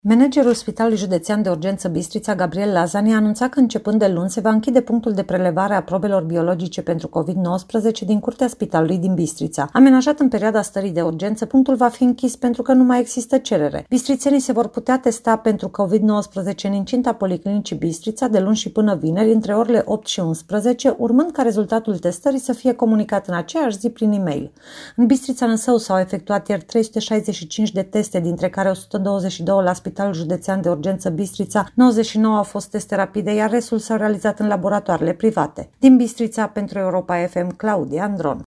Managerul Spitalului Județean de Urgență Bistrița, Gabriel Lazani, a anunțat că începând de luni se va închide punctul de prelevare a probelor biologice pentru COVID-19 din curtea spitalului din Bistrița. Amenajat în perioada stării de urgență, punctul va fi închis pentru că nu mai există cerere. Bistrițenii se vor putea testa pentru COVID-19 în incinta Policlinicii Bistrița de luni și până vineri, între orele 8 și 11, urmând ca rezultatul testării să fie comunicat în aceeași zi prin e-mail. În Bistrița Năsău s-au efectuat ieri 365 de teste, dintre care 122 la Spitalul Județean de Urgență Bistrița, 99 au fost teste rapide, iar restul s-au realizat în laboratoarele private. Din Bistrița, pentru Europa FM, Claudia Andron.